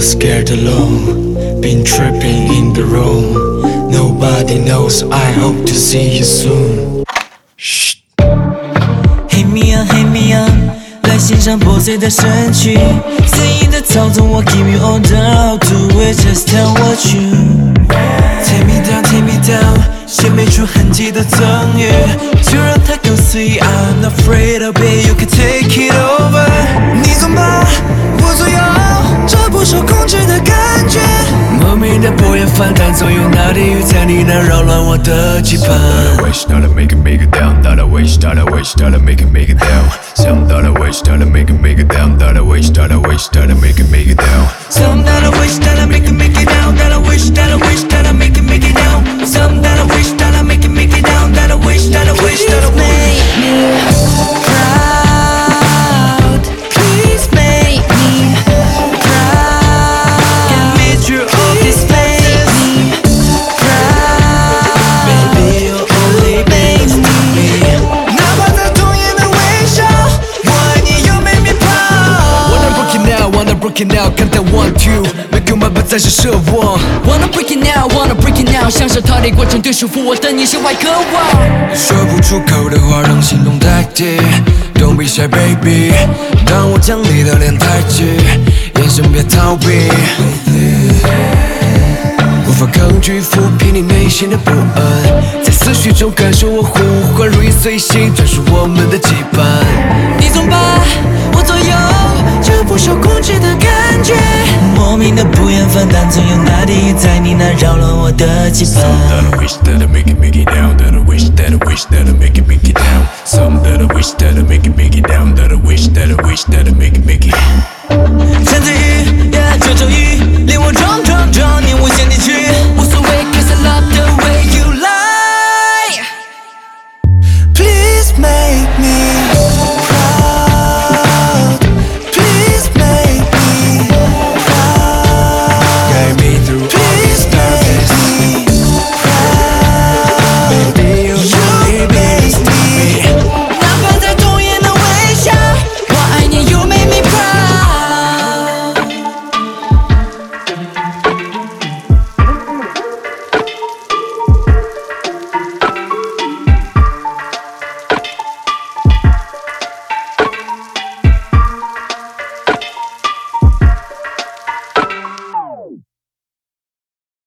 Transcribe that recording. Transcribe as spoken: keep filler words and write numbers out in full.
scared alone, been tripping in the room. Nobody knows, I hope to see you soon. Shh. 黑米呀黑米呀，来欣赏破碎的身躯，随意的操纵我 give you all down to it, just tell what you take me down, take me down， 写没出痕迹的赠予，就让它更随意 I'm not afraid of it, you can take it over。 你总把我左右，这不受控制的感觉，莫名的不厌烦淡，总有那地狱在你那扰乱我的期盼。 Wish that I make it make it down, that I wish that I wish that I make it make it down. Some that I wish that I make it make it down, that I wish that I wish that I make it make it down. Some that I wish that I make it make it down, that I wish that I wish that I make it make it down. Some that I wish that I make it make it down, that I wish that I wish that I make me proud. Please make me proud. Get me through all this pain. Make me proud. Baby, you only make me. 哪怕在同样的微笑，我爱你又 make me proud. Wanna break it now, wanna break it now， 看到 want to， 没有办法再是奢望。Wanna break it now, wanna break it now， 享受逃离过程对束缚我的你心怀渴望。 说不出口的话让心动代替 Don't be shy baby， 当我将你的脸抬起，眼神别逃避，无法抗拒抚平你内心的不安，在思绪中感受我呼唤，如影随形，专属我们的羁绊。你总把我左右，这不受控制的感觉，莫名的不厌烦淡，总有那地狱在你那扰乱我的期盼。 Some that I wish that I make it make it down, that I wish that I wish that I make it make it down. Some that I wish that I make it make it down, that I wish that I wish that I make it make it. 三字语，yeah，九九语，令我撞撞撞，你无限地区。